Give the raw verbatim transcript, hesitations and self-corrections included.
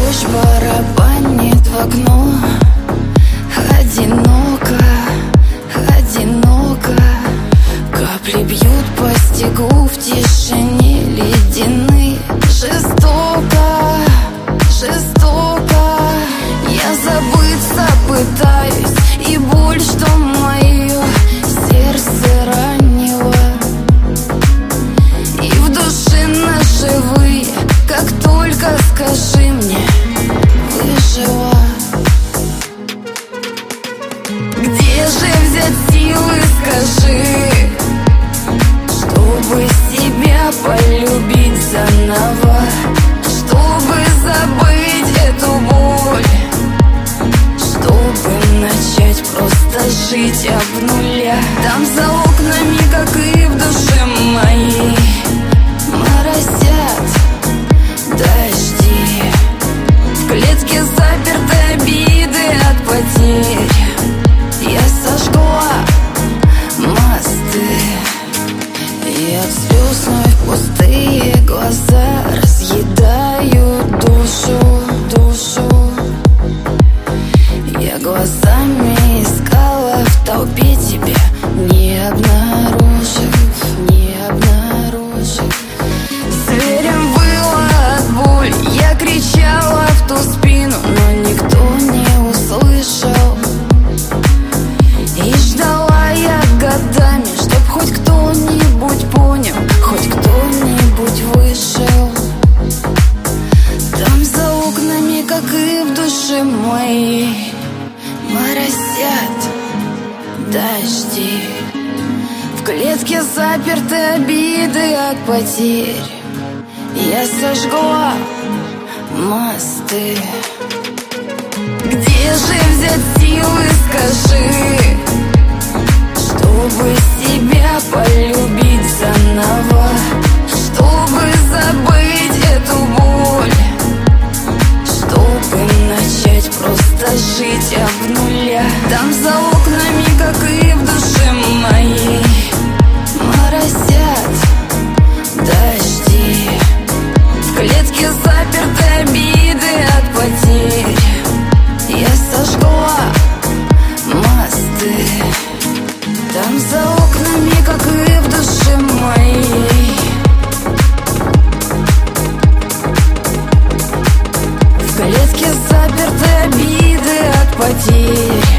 Дождь барабанит в окно. Одиноко, одиноко. Капли бьют по стеклу в тишине ледяной. Жестоко, жестоко. Я забыться пытаюсь, и боль, что мое сердце ранило, и в душе наживые, как только скажи мне, выжила. Где же взять силы, скажи, чтобы себя полюбить заново, чтобы забыть эту боль, чтобы начать просто жить об нуля. Там за окнами, как и в душе моей, моросят дожди. В клетке заперты обиды от потерь. Я сожгла мосты, и от слез вновь пустые глаза разъедают душу, душу. Я глазами искала в толпе тебя, не обнаружив, не обнаружив. Зверем выла от боли, я кричала в ту спину, но никто не услышал. И ждала я годами, чтоб хоть кто-нибудь понял, хоть кто-нибудь вышел. Там за окнами, как и в душе моей, моросят дожди. В клетке заперты обиды от потерь. Я сожгла мосты. Где же взять силы, скажи, чтобы себя полюбить заново, чтобы забыть эту боль, чтобы начать просто жить об нуля. Там за окнами, как и в душе моей, моросят дожди. В клетке заперты обиды от потерь. Я сожгла мосты. Там за окнами, как и в душе моей, в клетке заперты обиды от потерь.